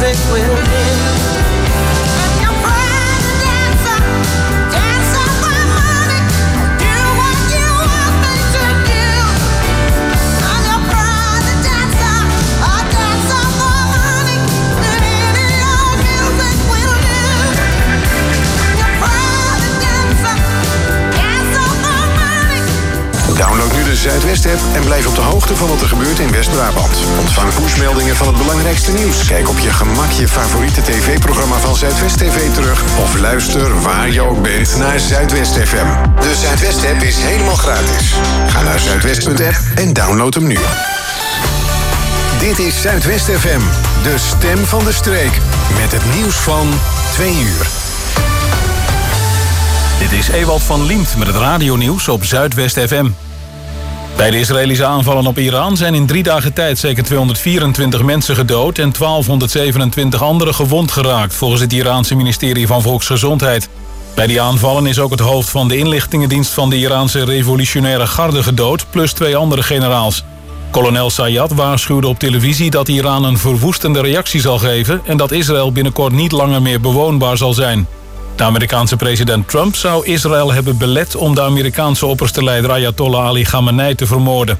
music will do. Download nu de Zuidwest-app en blijf op de hoogte van wat er gebeurt in West-Brabant. Ontvang pushmeldingen van het belangrijkste nieuws. Kijk op je gemak je favoriete tv-programma van Zuidwest TV terug. Of luister waar je ook bent naar Zuidwest FM. De Zuidwest-app is helemaal gratis. Ga naar zuidwest.app en download hem nu. Dit is Zuidwest FM, de stem van de streek. Met het nieuws van 2 uur. Dit is Ewald van Liemt met het radionieuws op Zuidwest FM. Bij de Israëlische aanvallen op Iran zijn in 3 dagen tijd zeker 224 mensen gedood en 1227 anderen gewond geraakt, volgens het Iraanse ministerie van Volksgezondheid. Bij die aanvallen is ook het hoofd van de inlichtingendienst van de Iraanse revolutionaire garde gedood, plus 2 andere generaals. Kolonel Sayyad waarschuwde op televisie dat Iran een verwoestende reactie zal geven en dat Israël binnenkort niet langer meer bewoonbaar zal zijn. De Amerikaanse president Trump zou Israël hebben belet om de Amerikaanse opperste leider Ayatollah Ali Khamenei te vermoorden.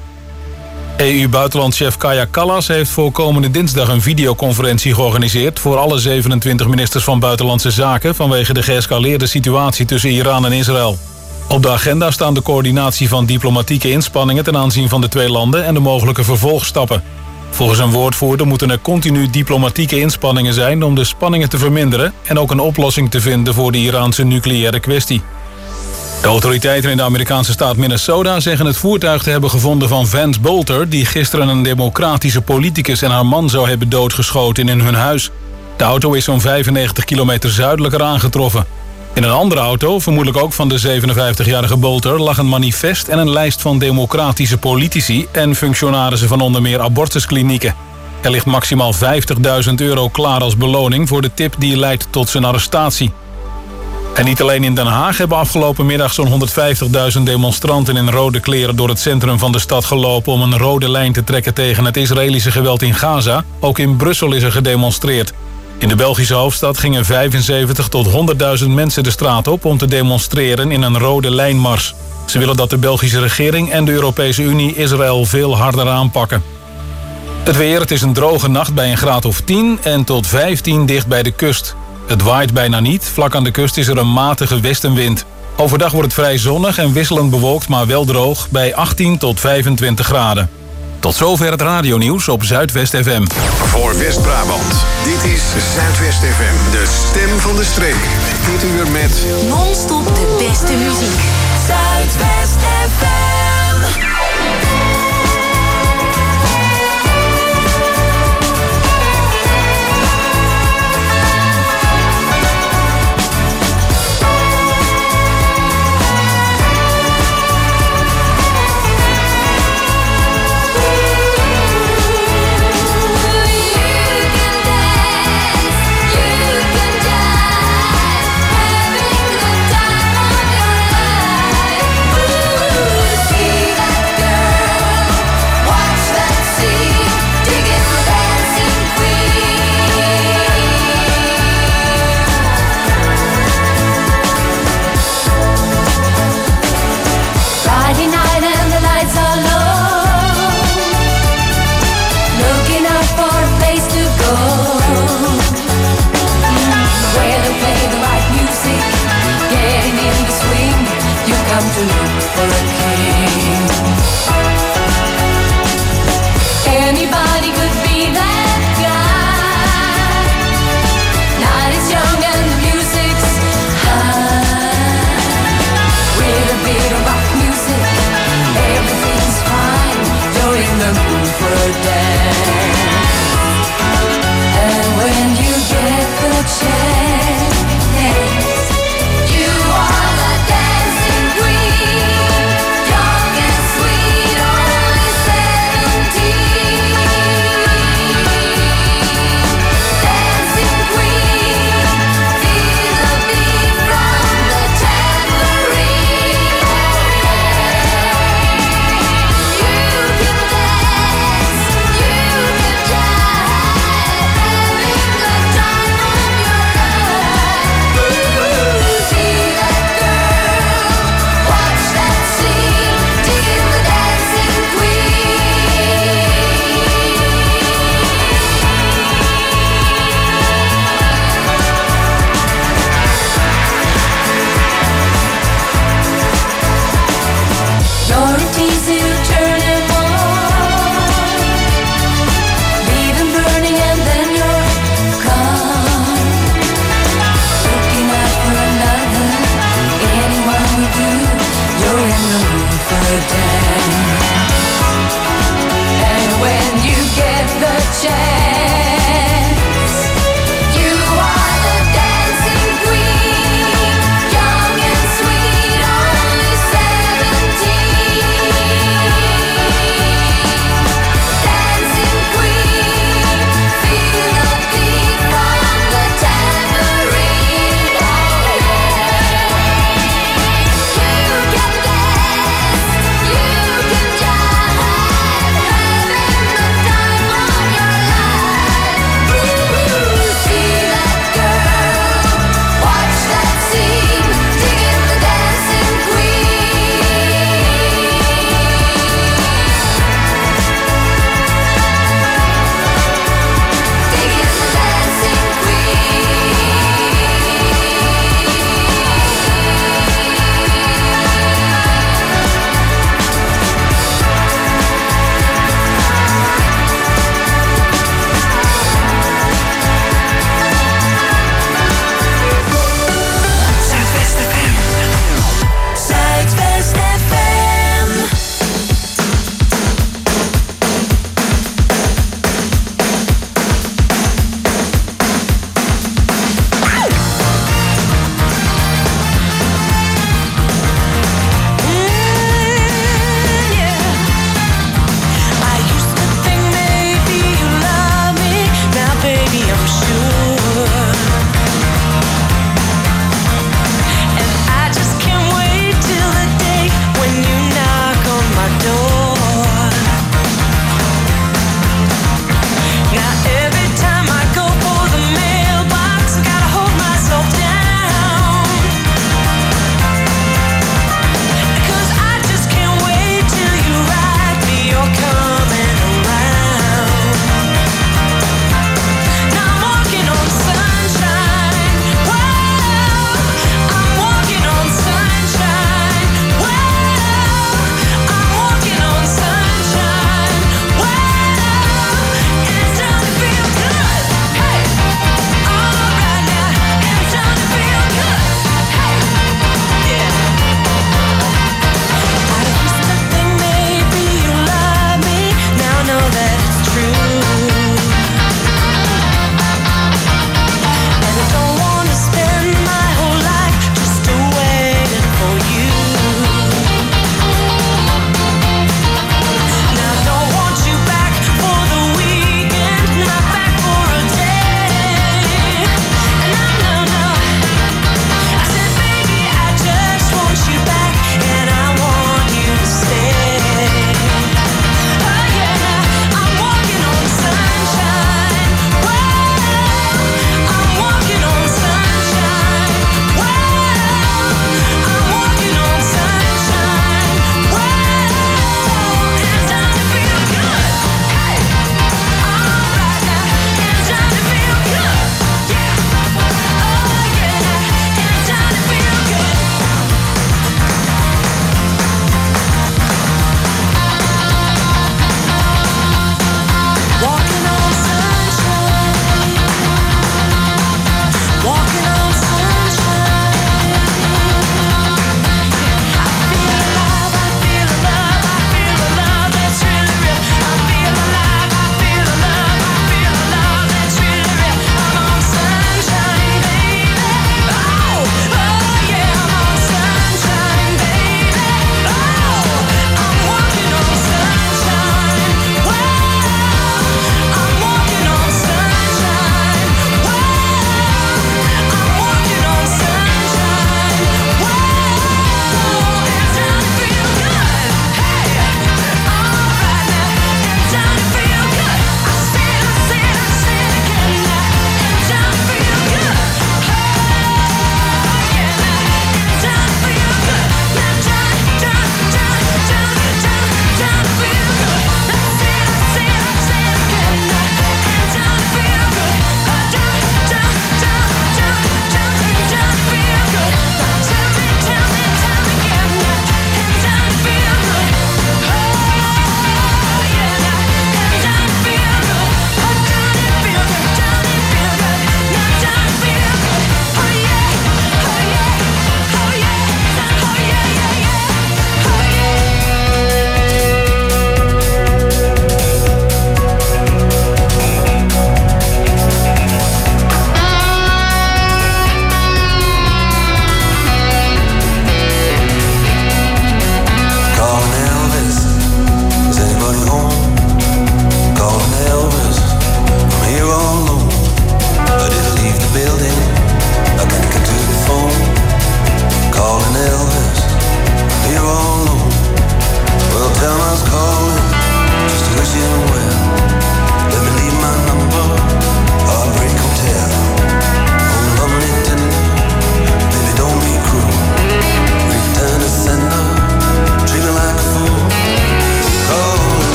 EU-buitenlandchef Kaja Kallas heeft voor komende dinsdag een videoconferentie georganiseerd voor alle 27 ministers van Buitenlandse Zaken vanwege de geëscaleerde situatie tussen Iran en Israël. Op de agenda staan de coördinatie van diplomatieke inspanningen ten aanzien van de 2 landen en de mogelijke vervolgstappen. Volgens een woordvoerder moeten er continu diplomatieke inspanningen zijn om de spanningen te verminderen en ook een oplossing te vinden voor de Iraanse nucleaire kwestie. De autoriteiten in de Amerikaanse staat Minnesota zeggen het voertuig te hebben gevonden van Vance Bolter, die gisteren een democratische politicus en haar man zou hebben doodgeschoten in hun huis. De auto is zo'n 95 kilometer zuidelijker aangetroffen. In een andere auto, vermoedelijk ook van de 57-jarige Bolter, lag een manifest en een lijst van democratische politici en functionarissen van onder meer abortusklinieken. Er ligt maximaal €50.000 klaar als beloning voor de tip die leidt tot zijn arrestatie. En niet alleen in Den Haag hebben afgelopen middag zo'n 150.000 demonstranten in rode kleren door het centrum van de stad gelopen om een rode lijn te trekken tegen het Israëlische geweld in Gaza. Ook in Brussel is er gedemonstreerd. In de Belgische hoofdstad gingen 75 tot 100.000 mensen de straat op om te demonstreren in een rode lijnmars. Ze willen dat de Belgische regering en de Europese Unie Israël veel harder aanpakken. Het weer, het is een droge nacht bij een graad of 10 en tot 15 dicht bij de kust. Het waait bijna niet, vlak aan de kust is er een matige westenwind. Overdag wordt het vrij zonnig en wisselend bewolkt, maar wel droog bij 18 tot 25 graden. Tot zover het radionieuws op Zuidwest FM. Voor West-Brabant, dit is Zuidwest FM, de stem van de streek. Dit uur met non-stop de beste muziek. Zuidwest FM. Having a good time on your life.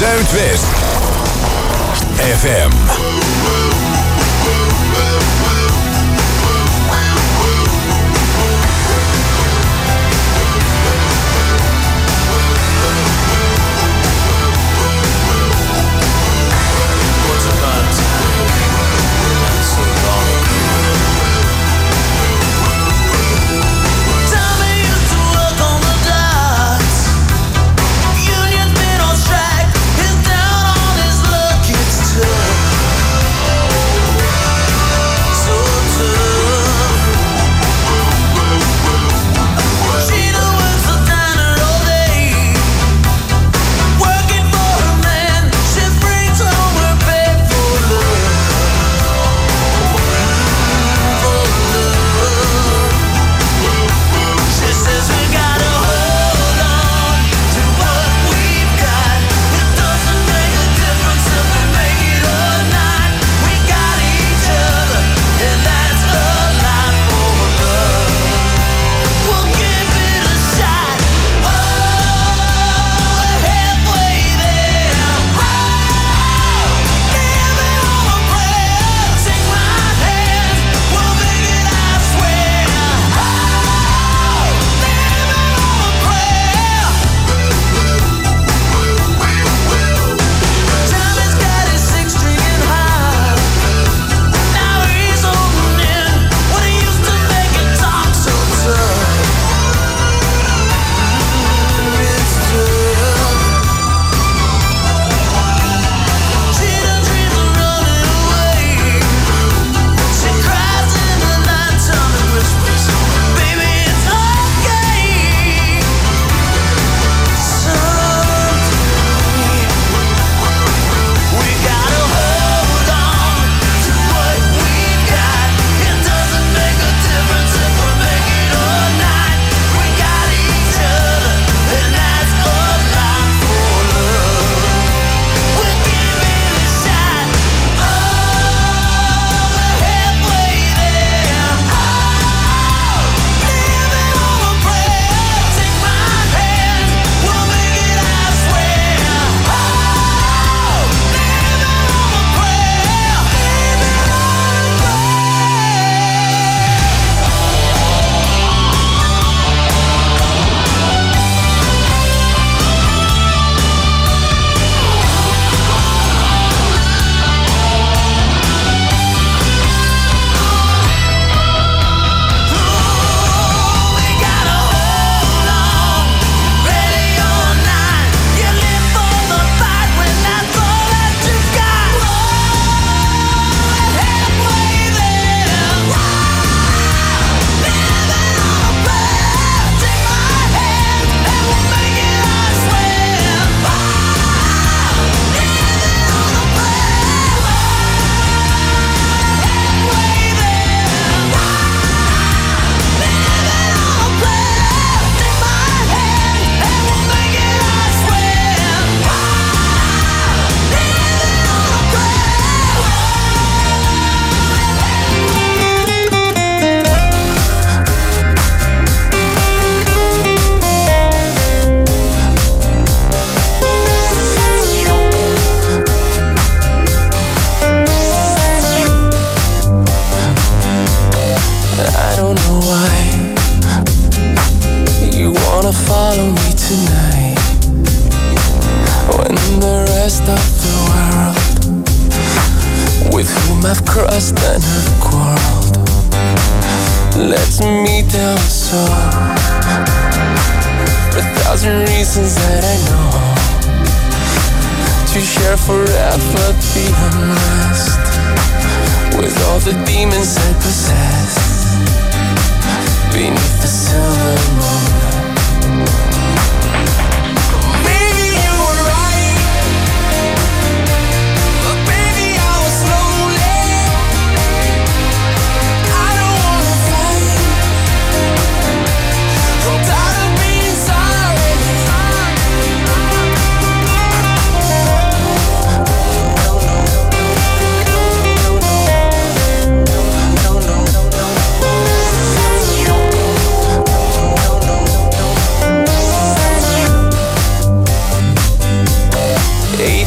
Zuidwest FM.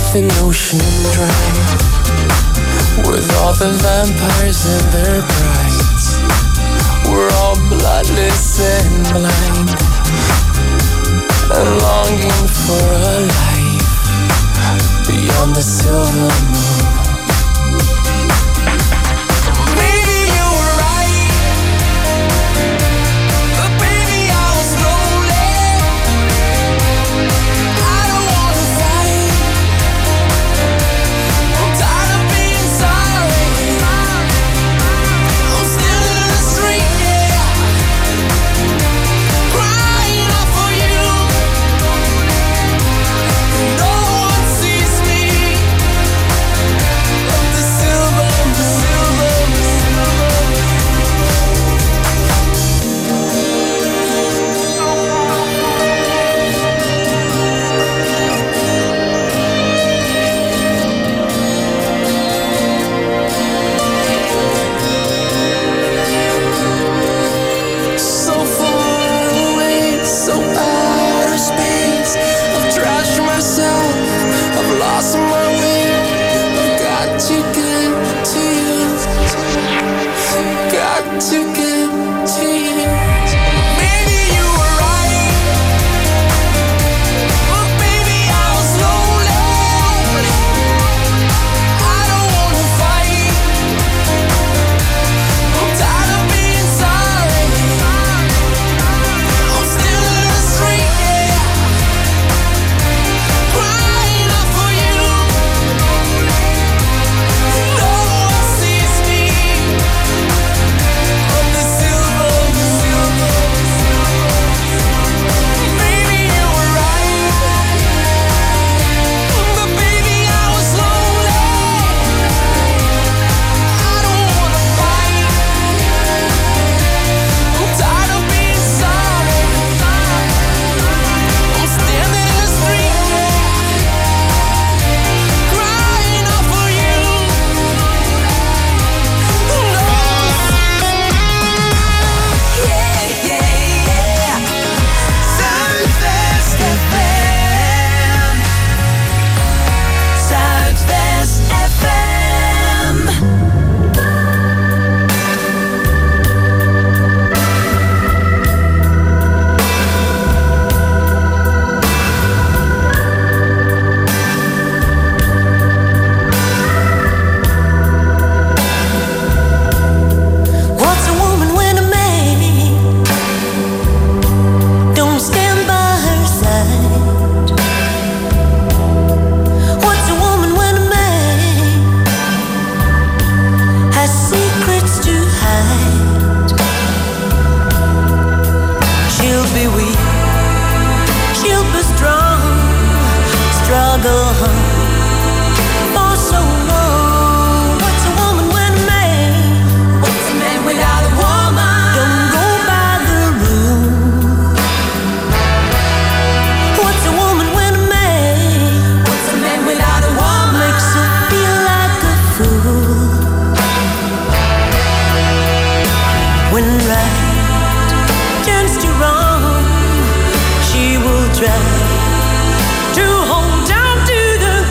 an ocean dry, with all the vampires and their brides. We're all bloodless and blind, and longing for a life beyond the silver moon. Maybe you were right, but baby I was lonely. I don't wanna fight, I'm tired of being sorry. I'm still in the street, yeah, crying out for you. No one sees me of the silver moon. So far away, so out of space. I've trashed myself, I've lost my way. I've got to get to you, got to get to you. Maybe you were right, but baby I was lonely. I don't wanna fight, I'm tired of being sorry. I'm still in the street, yeah, crying out for you. No one sees me on the silver moon. Maybe you were right, but baby I was lonely. I don't wanna fight, I'm tired of being sorry. I'm standing in the street, crying out for you. Yeah, yeah, yeah. Zuidwest FM. Zuidwest FM. What's a woman when a man don't stand by her side? What's a woman when a man has secrets to hide? She'll be weak, she'll be strong, struggle for so long. What's a woman when a man? What's a man without a woman? Don't go by the rules. What's a woman when a man? What's a man without a woman? Makes her feel like a fool. When right turns to wrong, she will try to hold on to the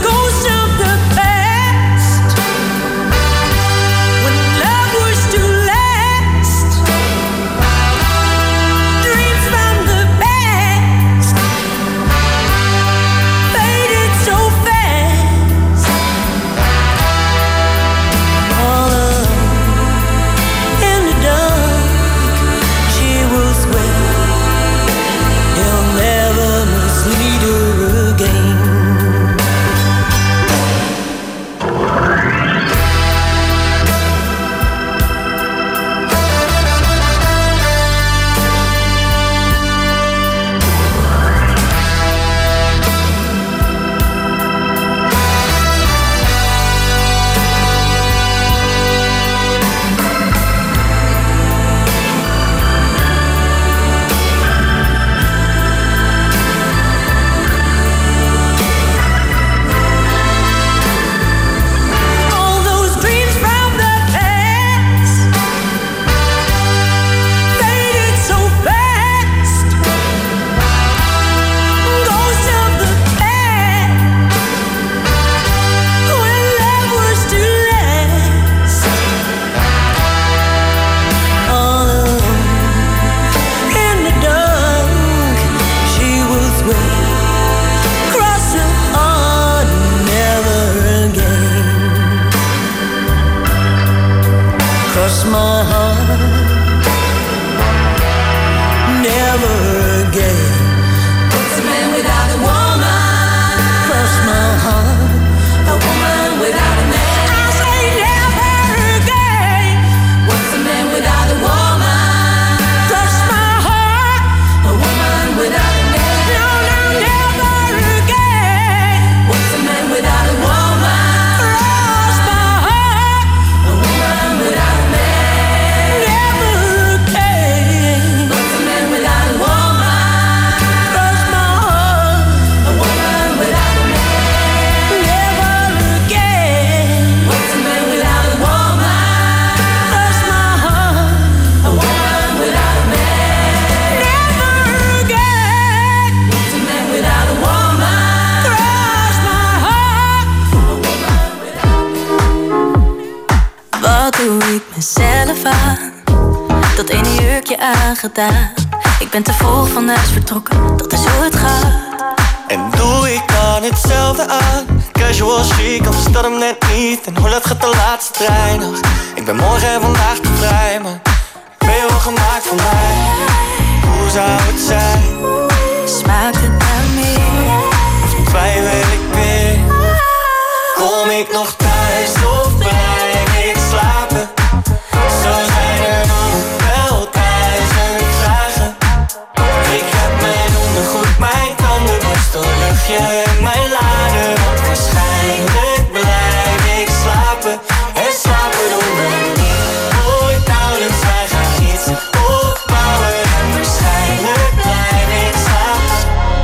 mezelf aan. Dat ene jurkje aangedaan. Ik ben te vroeg van huis vertrokken, dat is hoe het gaat. En doe ik dan hetzelfde aan. Casual chic, of is dat hem net niet. En hoe laat gaat de laatste trein nog? Ik ben morgen en vandaag te vrij, maar ben je wel gemaakt voor mij? Hoe zou het zijn? Smaakt het naar meer? Of twijfel ik weer? Kom ik nog thuis of blijf ik slapen? Zo zijn er nog wel 1000 vragen. Ik heb mijn ondergoed, mijn tandenborstel, luchtje en mijn lader. Want waarschijnlijk blijf ik slapen. En slapen doen we niet ooit nauwelijks. Wij gaan iets opbouwen. En waarschijnlijk blijf ik slapen.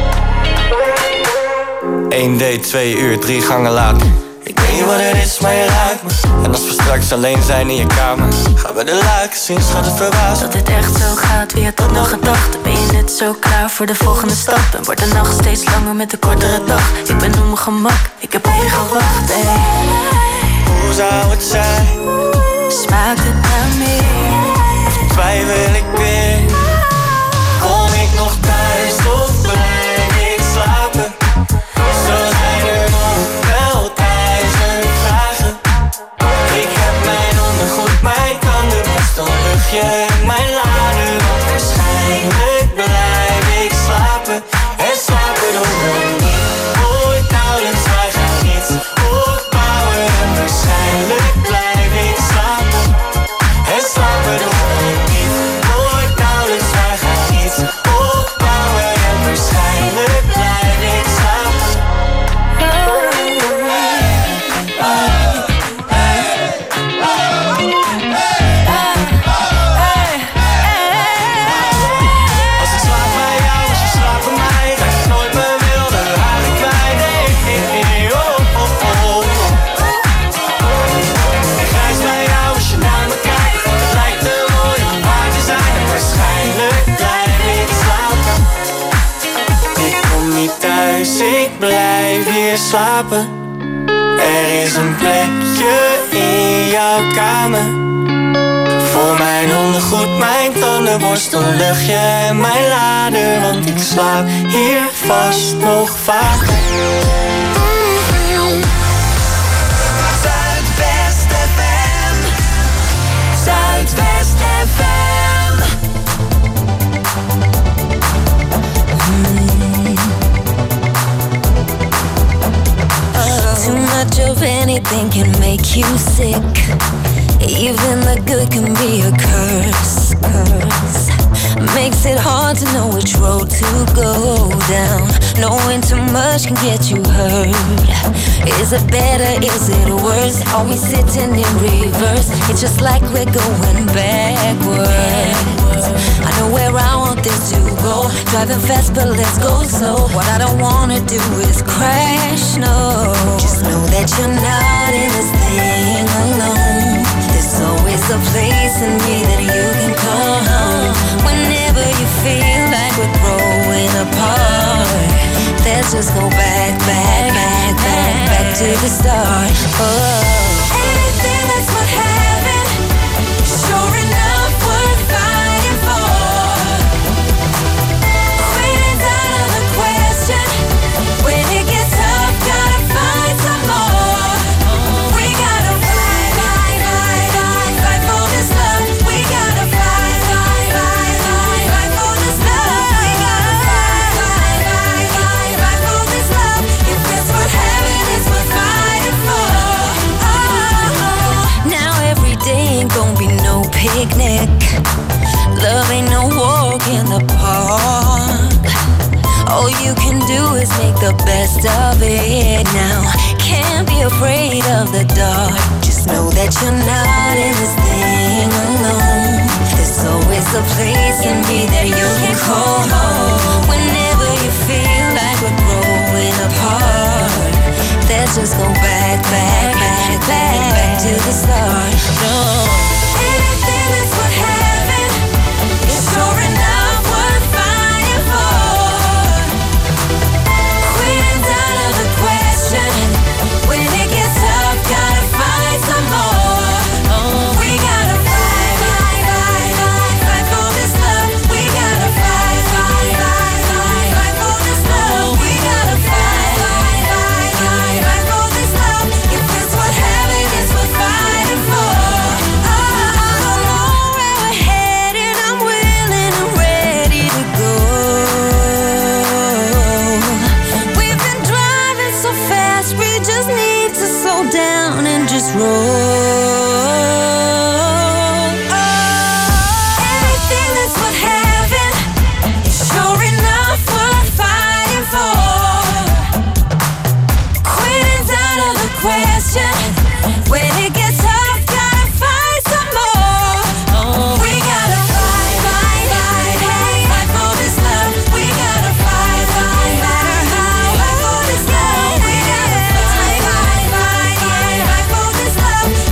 1 date, 2 uur, 3 gangen later. Ik weet niet wat het is, maar je ruikt me. En als we straks alleen zijn in je kamer, gaan we de luiken zien, schat, het verbaast. Dat dit echt zo gaat, wie had dat nog gedacht? Ben je net zo klaar voor de volgende stap? En wordt de nacht steeds langer met de kortere dag. Ik ben op mijn gemak, ik heb op je gewacht, ey. Hoe zou het zijn? Smaakt het naar meer? Of twijfel ik weer? Kom ik nog thuis of blijf ik slapen? Zo zijn er nog wel 1000 vragen. Ik heb mijn ondergoed, mijn tandenborstel, luchtje en mijn lader. Want waarschijnlijk blijf ik slapen. En slapen doen we niet ooit nauwelijks. Wij gaan iets opbouwen. En waarschijnlijk blijf ik slapen. En slapen doen we niet ooit nauwelijks. Wij gaan iets opbouwen. En waarschijnlijk blijf ik slapen. Als ik slaap bij jou, als je slaapt bij mij, krijg ik nooit meer wilde haren kwijt. Hey, oh, oh, oh. Ik reis bij jou als je naar me kijkt. Het lijkt te mooi om waar te zijn. En waarschijnlijk blijf ik slapen. Ik kom niet thuis, ik blijf hier slapen. Er is een plekje in jouw kamer. Voor mijn ondergoed, mijn tandenborstel, luchtje en mijn lader. Want ik slaap hier vast nog vaker. Zuidwest FM. Zuidwest FM. Too much of anything can make you sick. Even the good can be a curse. Makes it hard to know which road to go down. Knowing too much can get you hurt. Is it better? Is it worse? Are we sitting in reverse? It's just like we're going backwards. I know where I want this to go. Driving fast, but let's go slow. What I don't wanna do is crash, no. Just know that you're not in this thing alone. There's always a place in me that you can call home. Whenever you feel like we're growing apart, let's just go back to the start. Oh. Anything that's what happened, sure enough worth fighting for. Quitting's out of the question. When it gets tough, gotta find some more. We gotta fight for this love. We gotta fight for this love. We gotta fight for this love. If it's what happened, it's what fighting for. Now every day ain't gonna be no picnic. Love ain't no walk in the park. All you can do is make the best of it now. Can't be afraid of the dark. Just know that you're not in this thing alone. There's always a place in me that you can call home. Whenever you feel like we're growing apart, let's just go back to the start. No. Anything that's what happened is sure enough worth fighting for. Quitting's out of the question. When it gets tough, gotta fight some more. We gotta fight just need to slow down and just roll. Anything that's worth having is sure enough worth fighting for. Quitting's out of the question. When it gets tough, gotta fight some more. We gotta fight, fight, fight, fight, fight for this love. We gotta fight, fight, matter how, fight for this love. We gotta fight, fight, fight, fight, fight for this love.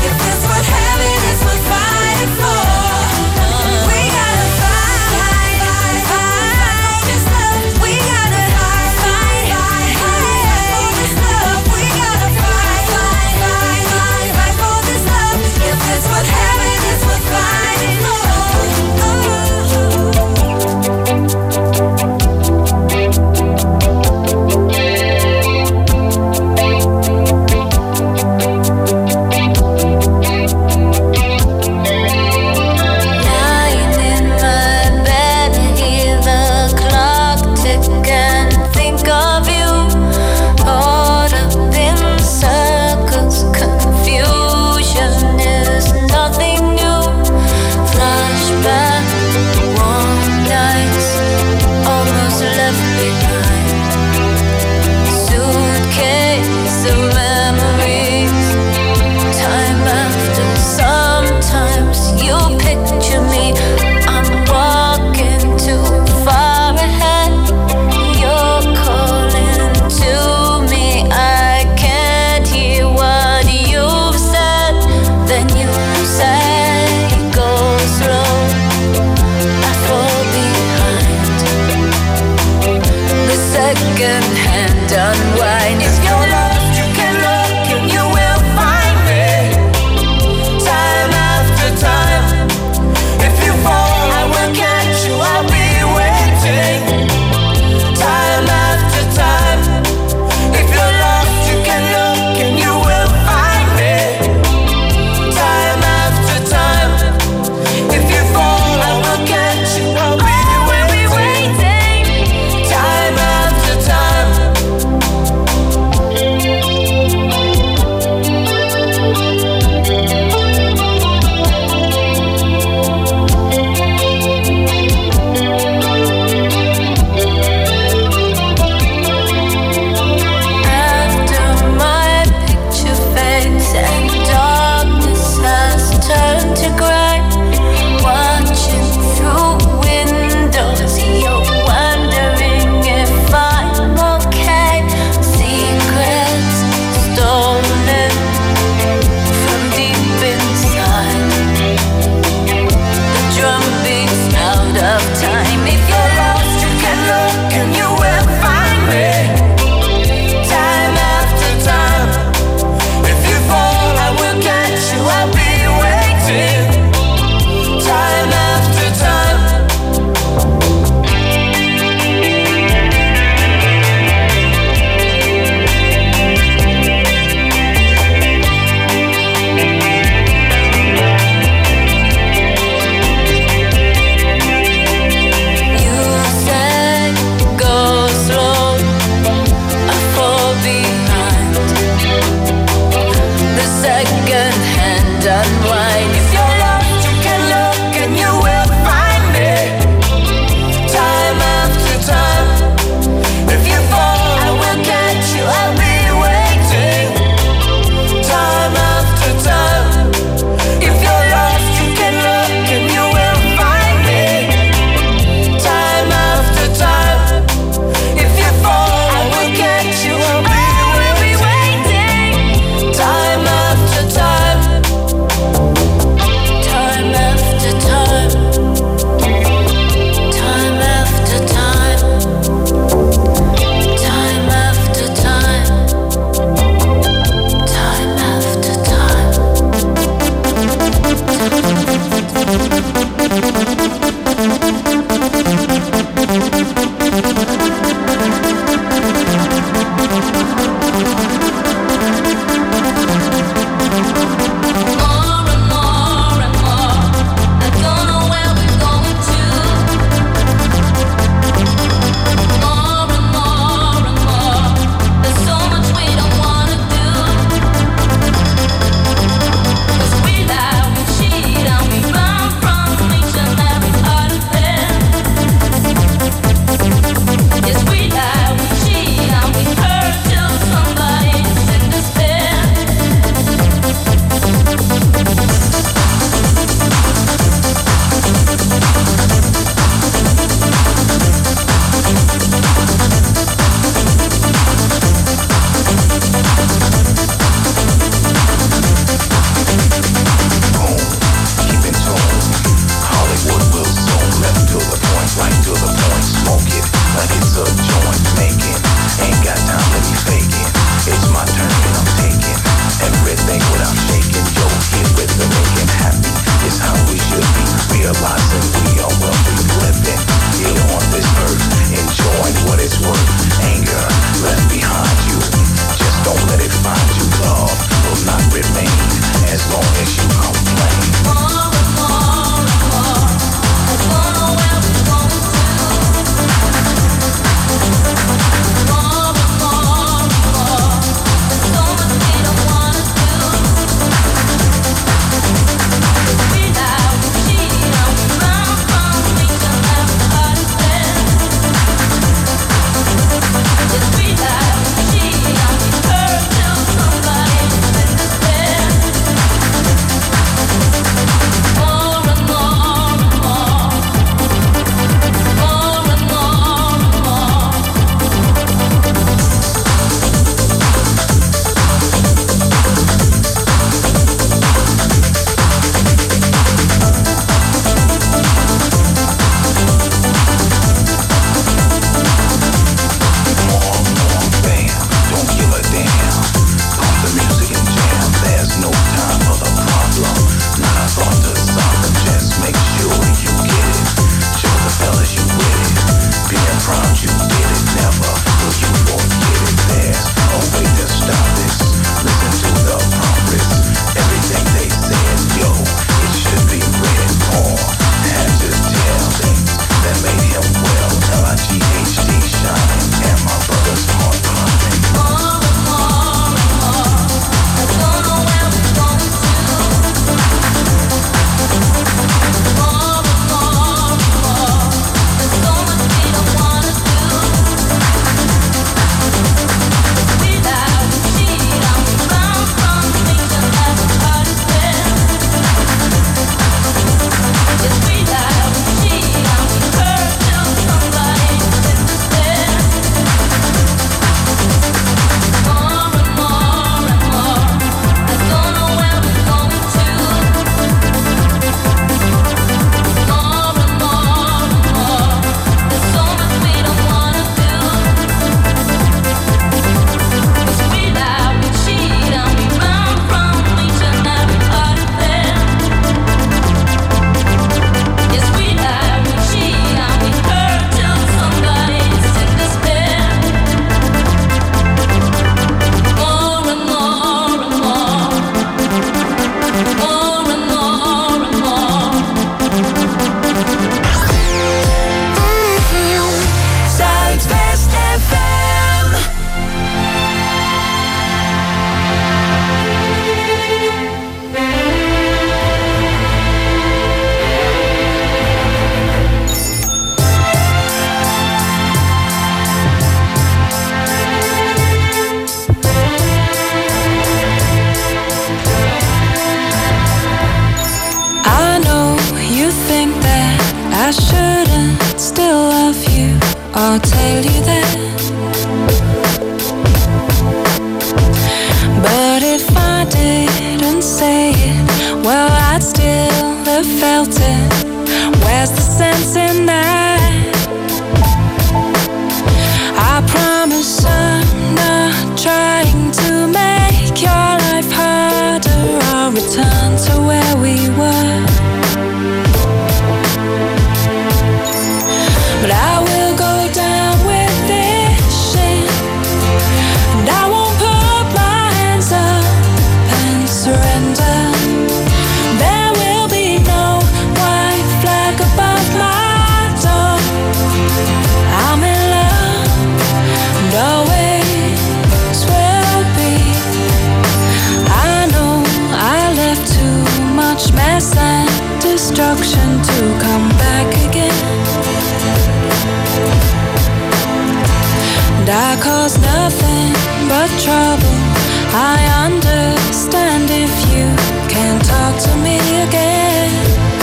I understand if you can't talk to me again.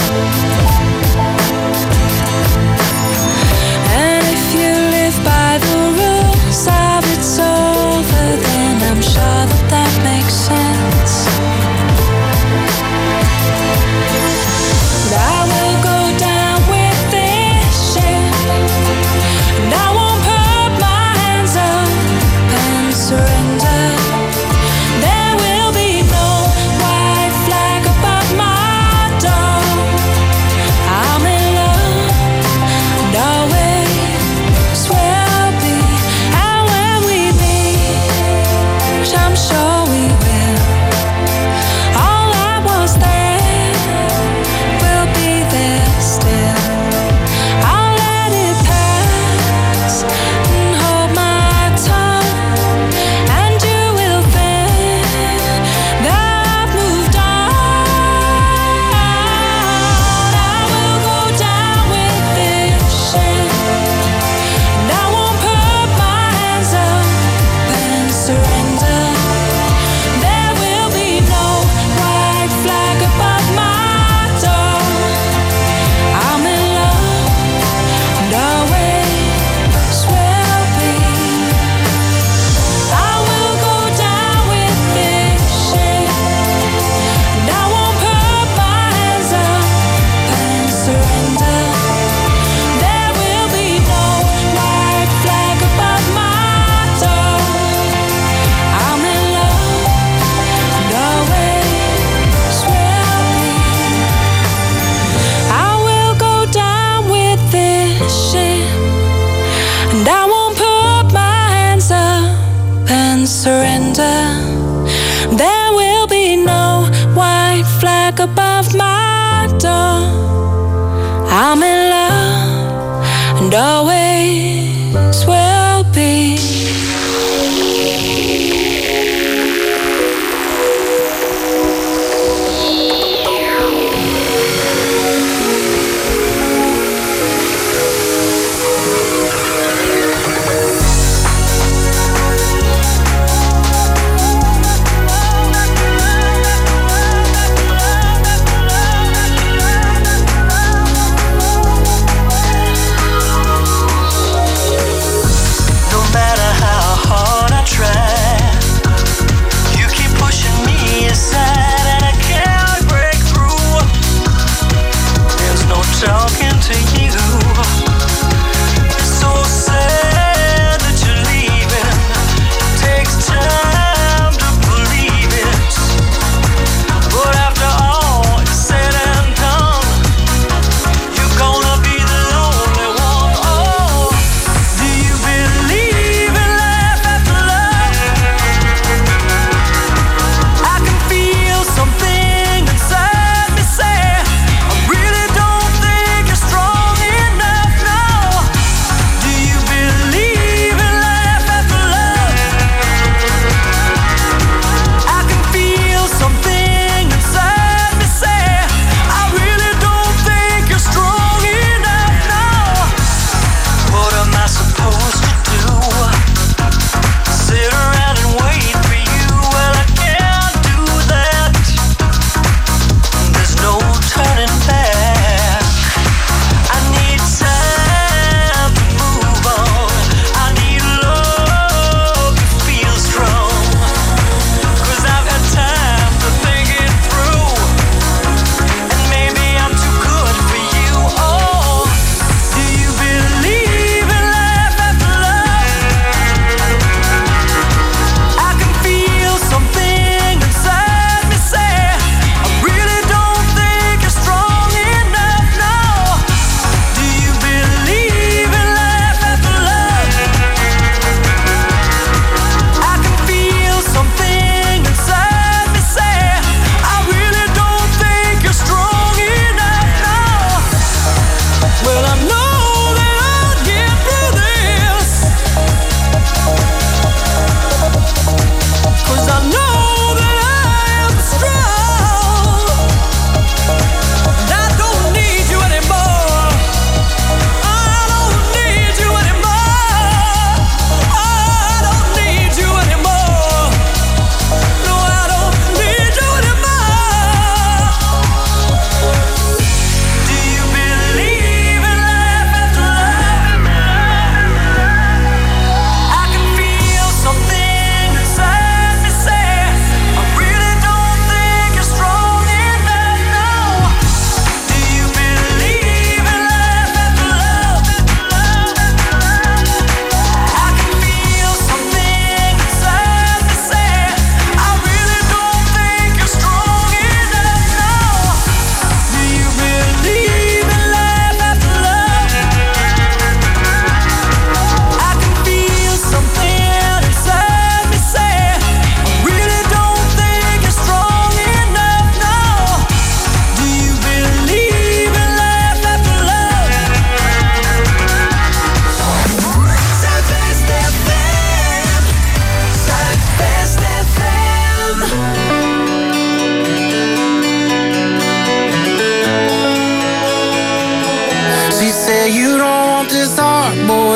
And if you live by the rules of it's over, then I'm sure that that makes sense. But I will go down with this ship, and I won't put my hands up and surrender. There will be no white flag above my door. I'm in love, and always will be. And when we meet, I'm sure we will. All that was there will be there still. I'll let it pass and hold my tongue, and you will think that I've moved on. I will go down with this ship, and I won't put my hands up and surrender. There will be no white flag above my door. I'm in love, and always will be. I will go down with this ship, and I won't put my hands up and surrender. There will be no white flag above my door. I'm in love, and always will be. I will go down with this ship, and I won't put my hands up and surrender. There will be no white flag above my door. I'm in love, and always will be.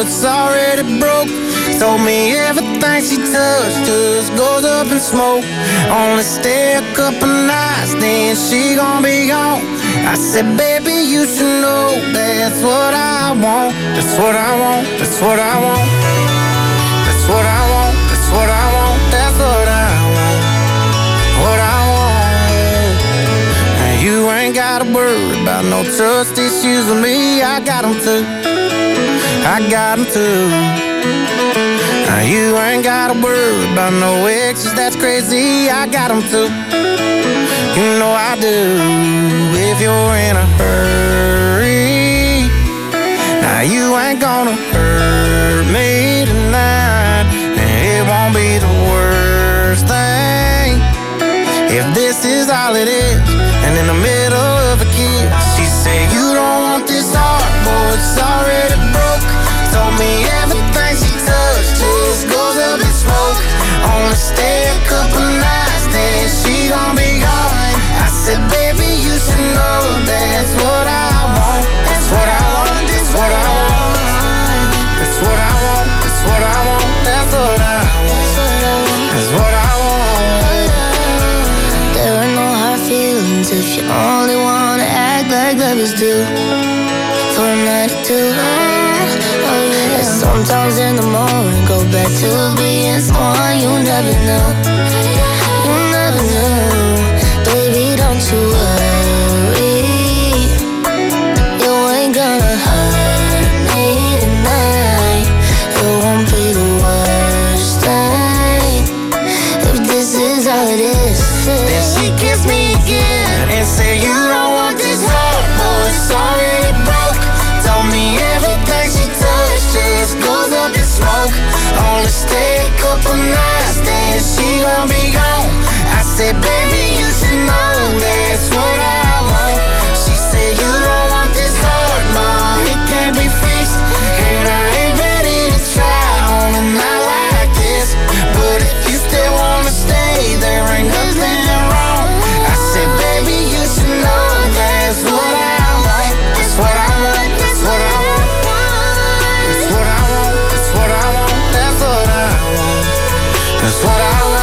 but it's already broke. Told me everything she touched just goes up in smoke. Only stay a couple nights, then she gon' be gone. I said, baby, you should know that's what I want. That's what I want, that's what I want. That's what I want, that's what I want. That's what I want, what I want. And you ain't gotta worry about no trust issues with me. I got them too, I got them too. Now you ain't gotta worry about no exes, that's crazy. I got them too, you know I do. If you're in a hurry, now you ain't gonna hurt me tonight. And it won't be the worst thing if this is all it is. And in the middle of a kiss, she said, you don't want this heart, boy, it's already broke. Told me everything she touched just goes up in smoke. Only stay a couple nights, then she gon' be gone. I said, baby, you should know that's what I want. That's what I want, that's what I want. That's what I want, that's what I want. That's what I want, that's what I want. There are no hard feelings if you only wanna act like lovers do. For a night or two, oh yeah. Sometimes in the morning, go back to being someone you never knew. You never knew. Baby, don't you worry, you ain't gonna hurt me tonight. It won't be the worst thing if this is all it is. Then she kissed me again and said, you don't want this heart, boy, it's already broke. Told me everything she touched just goes up in smoke. Only stay a couple nights, then she gon' be gone. I said, baby, you should know that's what I want. She said, you don't want this heart, mom, it can't be fixed. And I ain't ready to try on a night like this. But if you still wanna stay, there ain't nothing wrong. I said, baby, you should know that's what I want. That's what I want, that's what I want. That's what I want, that's what I want. That's what I want, that's what I want.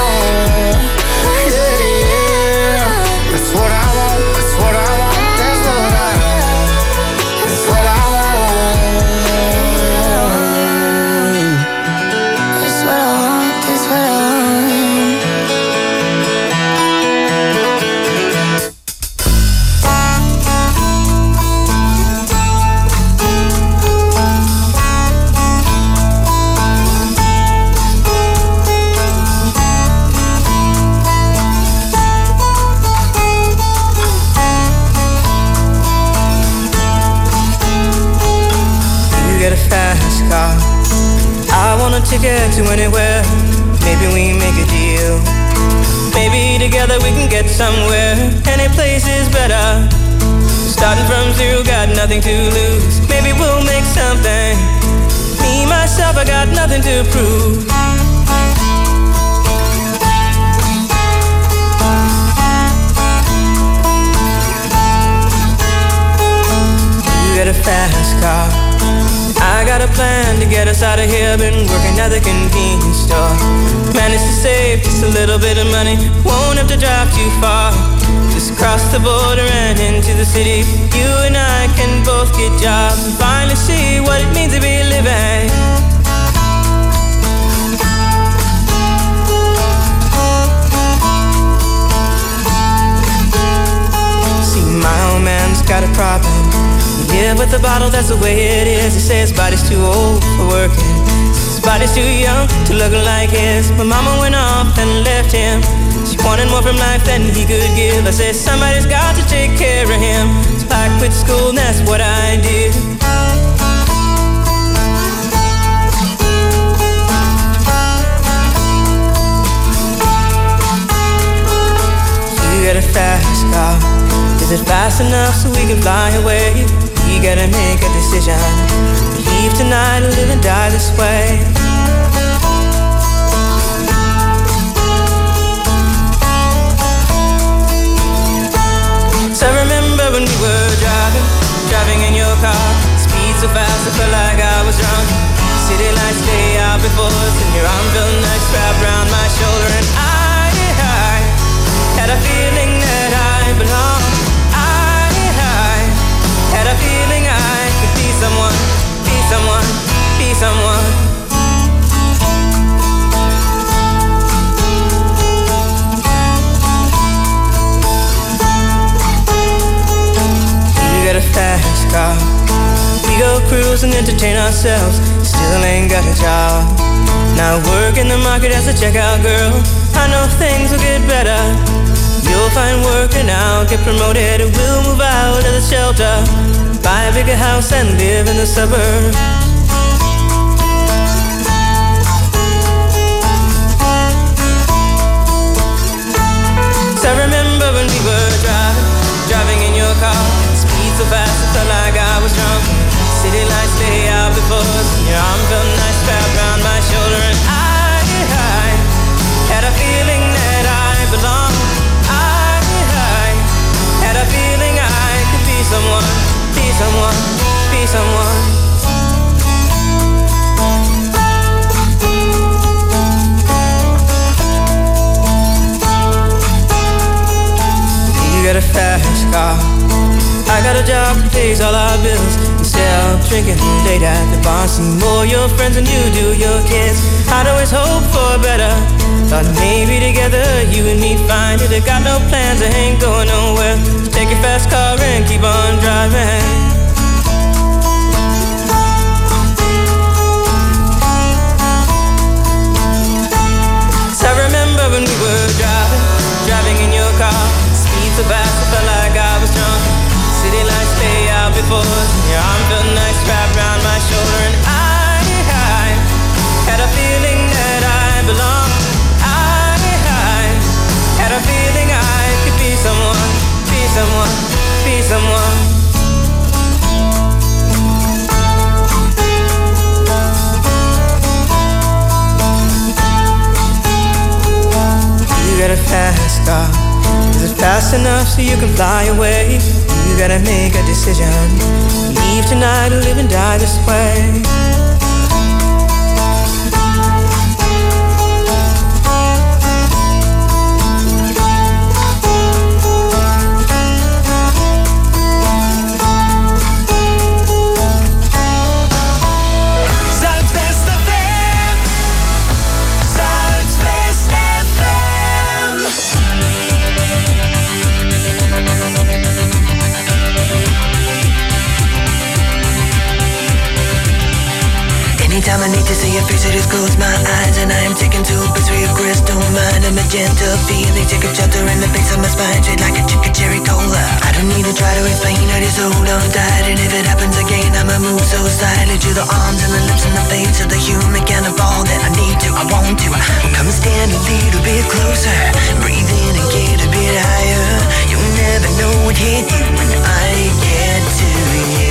Ticket to anywhere, maybe we make a deal. Maybe together we can get somewhere. Any place is better. Starting from zero, got nothing to lose. Maybe we'll make something. Me, myself, I got nothing to prove. You got a fast car, I got a plan to get us out of here. Been working at the convenience store. Managed to save just a little bit of money. Won't have to drive too far. Just cross the border and into the city. You and I can both get jobs and finally see what it means to be living. See, my old man's got a problem. Yeah, with the bottle, that's the way it is. He says his body's too old for working. His body's too young to look like his. But mama went off and left him. She wanted more from life than he could give. I said, somebody's got to take care of him. So I quit school and that's what I did. You got a fast car. Is it fast enough so we can fly away? You gotta make a decision. Leave tonight or live and die this way. So I remember when we were driving in your car. Speed so fast I felt like I was drunk. before us, and your arm felt nice wrapped around my shoulder, and I had a feeling that I belonged. I had a feeling I could be someone, be someone, be someone. You got a fast car, we go cruise and entertain ourselves. Still ain't got a job. Now work in the market as a checkout girl. I know things will get better. You'll find work and I'll get promoted. We'll move out of the shelter, buy a bigger house and live in the suburbs. So I remember when we were driving in your car. Speed so fast it felt like I was drunk. City lights lay out before us, and your arm felt nice wrapped around my shoulder, and I had a feeling that I belonged. I had a feeling I could be someone, be someone, be someone. You got a fast car, I got a job that pays all our bills. Instead of drinking late at the bar, see more your friends than you do your kids. I'd always hope for better. Thought maybe together you and me find it. I got no plans, I ain't going nowhere. So take your fast car and keep on driving. So I remember when we were driving in your car. Speed so fast I felt like I was drunk. City lights lay out before us, and your arm felt nice wrapped around my shoulder, and I had a feeling that I belonged. I had a feeling I could be someone, be someone, be someone. You got a fast car. Is it fast enough so you can fly away? You gotta make a decision. Leave tonight or live and die this way. Anytime I need to see your face, I just close my eyes, and I am taken to a place where your crystal mind, a magenta feeling, take a shelter in the base of my spine, straight like a chicken cherry cola. I don't need to try to explain, I just hold on tight, and if it happens again, I'ma move so silently to the arms and the lips and the face of the human cannonball that I need to, I want to. Come stand a little bit closer, breathe in and get a bit higher. You'll never know what hit you when I get to you.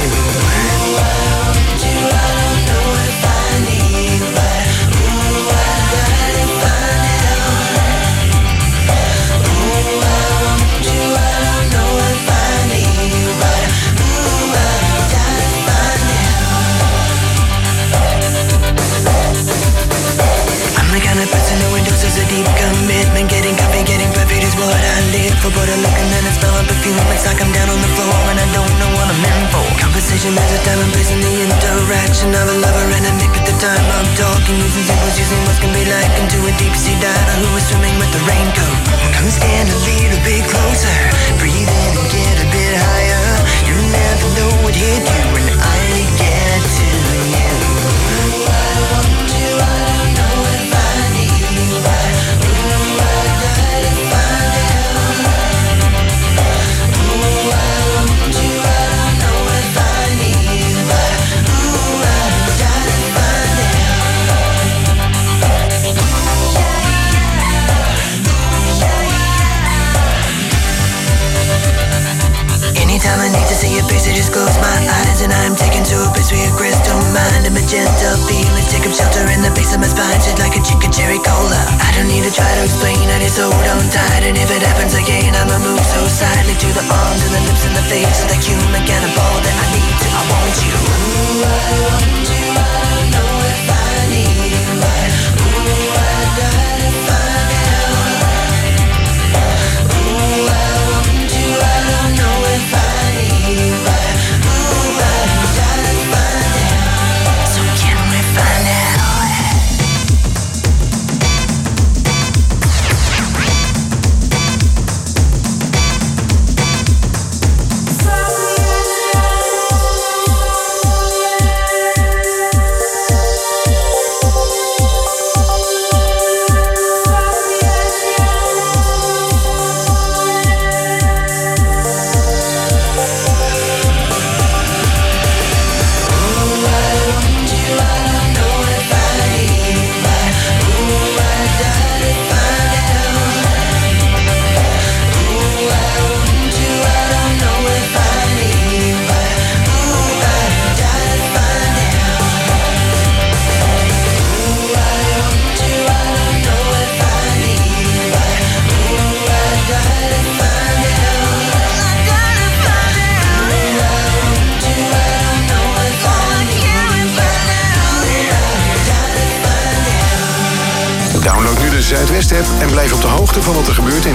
A deep commitment, getting coffee, getting perfect is what I live for. But I look and then I smell a perfume. It's like I'm down on the floor and I don't know what I'm in for. Conversation has a time and place in the interaction of a lover and a nick at the time I'm talking. Using symbols, using what can be like into a deep sea diver who is swimming with the raincoat. Come stand a little bit closer, breathe in and get a bit higher. You never know what hit you when I get to you. I want you, I don't know if I need you, but ooh, I gotta find out. Ooh, I want you, I don't know if I need you, but ooh, I gotta find out. Anytime I need to see your face, I just close my eyes, and I'm taken to a place where your crystal mind, a magenta feeling, take up shelter in the base of my spine, shit like a chicken cherry cola. I don't need to try to explain, I just hold on tight, and if it happens again, I'ma move so silently to the arms and the lips and the face of the human cannonball that I need to, I want you. Ooh, I want you, I don't know if I need you. Zuidwest-app en blijf op de hoogte van wat er gebeurt in